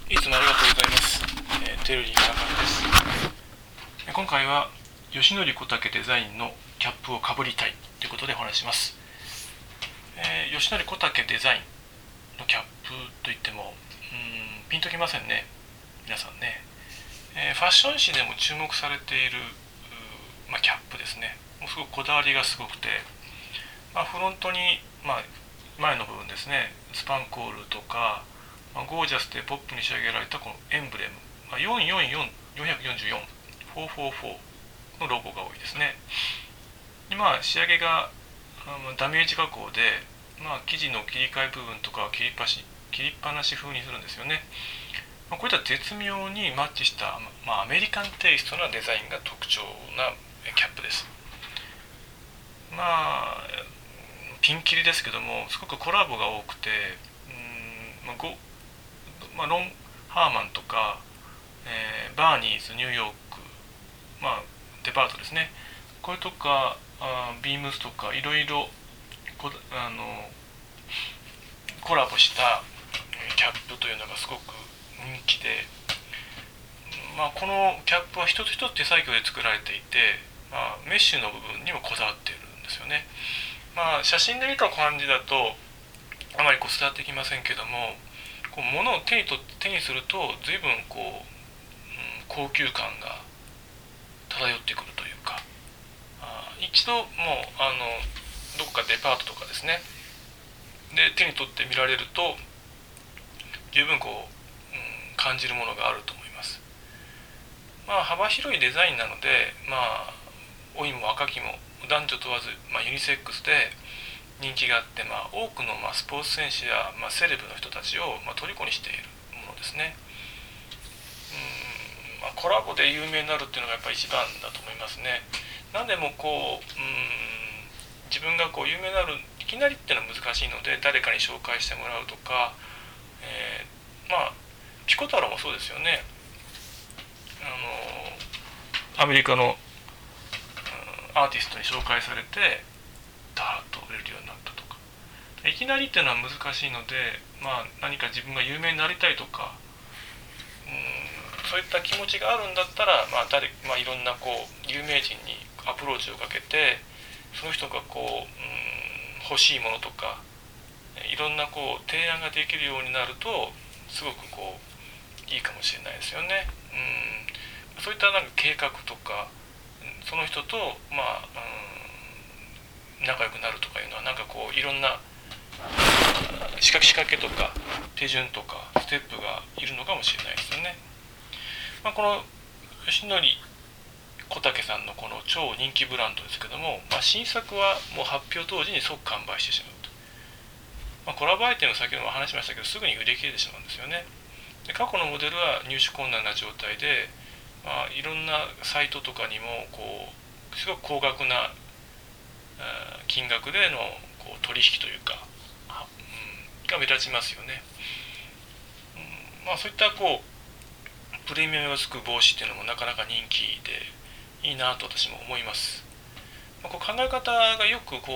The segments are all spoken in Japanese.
いつもありがとうございます。テルリー中野です。今回は吉典小竹デザインのキャップをかぶりたいということでお話します。吉典小竹デザインのキャップといってもピンときませんね、皆さんね。ファッション誌でも注目されている、キャップですね。もうすごくこだわりがすごくて、フロントに、前の部分ですね、スパンコールとか、ゴージャスでポップに仕上げられたこのエンブレム、444、444、444のロゴが多いですね。で仕上げがダメージ加工で、生地の切り替え部分とかは切りっぱなし風にするんですよね。こういった絶妙にマッチした、アメリカンテイストなデザインが特徴なキャップです。ピンキリですけども、すごくコラボが多くて、ロン・ハーマンとか、バーニーズニューヨーク、デパートですね、これとかビームスとかいろいろコラボしたキャップというのがすごく人気で、このキャップは一つ一つ手作業で作られていて、メッシュの部分にもこだわっているんですよね。写真で見た感じだとあまり伝わってきませんけども、物を手にすると随分高級感が漂ってくるというか、一度もうどこかデパートとかですねで手に取ってみられると十分感じるものがあると思います。幅広いデザインなので、老いも若きも男女問わず、ユニセックスで人気があって、多くのスポーツ選手や、セレブの人たちを、虜にしているものですね。コラボで有名になるっていうのがやっぱり一番だと思いますね。なんでも自分が有名になるいきなりっていうのは難しいので、誰かに紹介してもらうとか、ピコ太郎もそうですよね。アメリカのアーティストに紹介されてダーッと売れるようになったとか、いきなりっていうのは難しいので、何か自分が有名になりたいとか、そういった気持ちがあるんだったら、いろんな有名人にアプローチをかけて、その人が欲しいものとかいろんな提案ができるようになるとすごくいいかもしれないですよね。そういった計画とか、その人と仲良くなるとかいうのはいろんな仕掛けとか手順とかステップがいるのかもしれないですよね。この吉典小竹さんのこの超人気ブランドですけども、新作はもう発表当時に即完売してしまうと、コラボアイテム先ほども話しましたけどすぐに売り切れてしまうんですよね。で過去のモデルは入手困難な状態で、いろんなサイトとかにもすごく高額な金額での取引というか、が目立ちますよね。そういったプレミアムがつく帽子っていうのもなかなか人気でいいなと私も思います。考え方がよく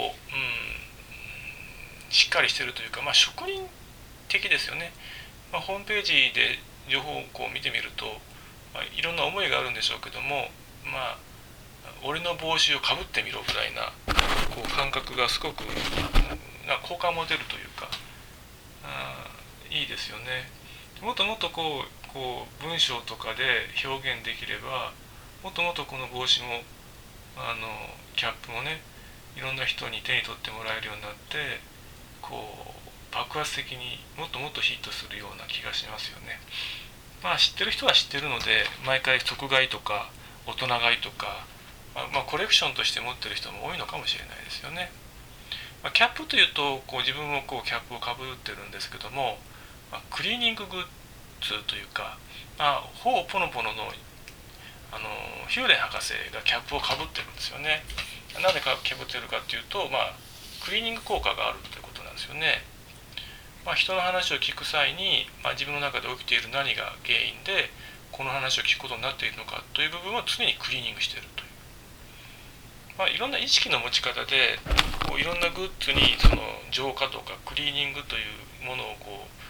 しっかりしてるというか、職人的ですよね。ホームページで情報を見てみると、いろんな思いがあるんでしょうけども、俺の帽子をかぶってみろぐらいな感覚がすごく好感持てるというか、いいですよね。もっともっと文章とかで表現できれば、もっともっとこの帽子もキャップもね、いろんな人に手に取ってもらえるようになって、爆発的にもっともっとヒットするような気がしますよね。知ってる人は知ってるので、毎回即買いとか大人買いとか、コレクションとして持ってる人も多いのかもしれないですよね。キャップというと自分もキャップをかぶってるんですけども、クリーニンググッズというか、ほうポノポノのヒューレン博士がキャップをかぶってるんですよね。なんでかぶってるかっていうと、クリーニング効果があるということなんですよね。人の話を聞く際に、自分の中で起きている何が原因でこの話を聞くことになっているのかという部分を常にクリーニングしているという、いろんな意識の持ち方でいろんなグッズにその浄化とかクリーニングというものを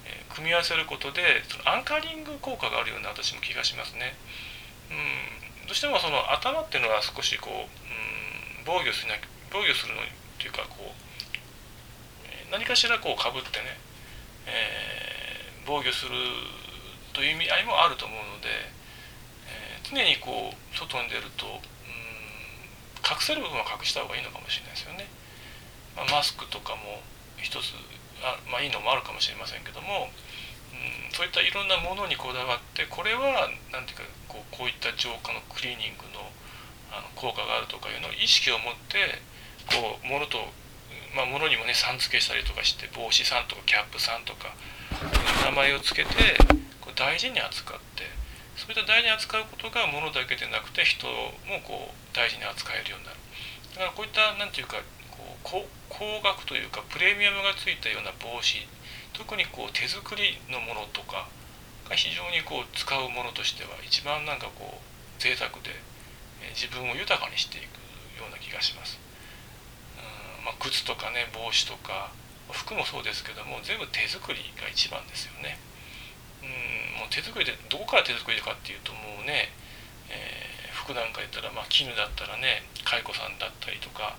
組み合わせることでそのアンカーリング効果があるような私も気がしますね。どうしてもその頭っていうのは少しこう、防御するのっていうかこう何かしらこうかぶってね、防御するという意味合いもあると思うので、常にこう外に出ると、隠せる部分は隠した方がいいのかもしれないですよね。マスクとかも一ついいのもあるかもしれませんけども、そういったいろんなものにこだわって、これはなんていうかこういった浄化のクリーニングの効果があるとかいうのを意識を持ってこう物にもねさん付けしたりとかして、帽子さんとかキャップさんとか名前をつけてこう大事に扱って、そういった大事に扱うことが物だけでなくて人もこう大事に扱えるようになる。だからこういったなんていうか高額というかプレミアムがついたような帽子、特にこう手作りのものとかが非常にこう使うものとしては一番なんかこう贅沢で、自分を豊かにしていくような気がします。靴とかね、帽子とか服もそうですけども、全部手作りが一番ですよね。もう手作りで、どこから手作りかっていうともうね、服なんか言ったら、絹だったらね蚕さんだったりとか、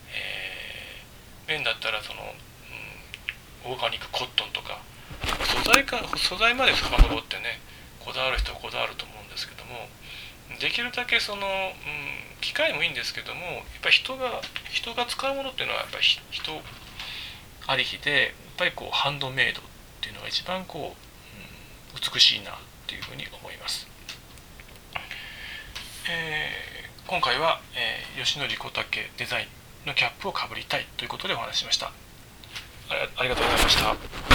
綿だったらその、オーガニックコットンとか素材まで遡ってねこだわる人はこだわると思うんですけども、できるだけその、機械もいいんですけども、やっぱり人が使うものっていうのはやっぱり人ありきで、やっぱりこうハンドメイドっていうのが一番こう、美しいなっていうふうに思います。今回は、吉典小竹デザインのキャップをかぶりたいということでお話ししました。ありがとうございました。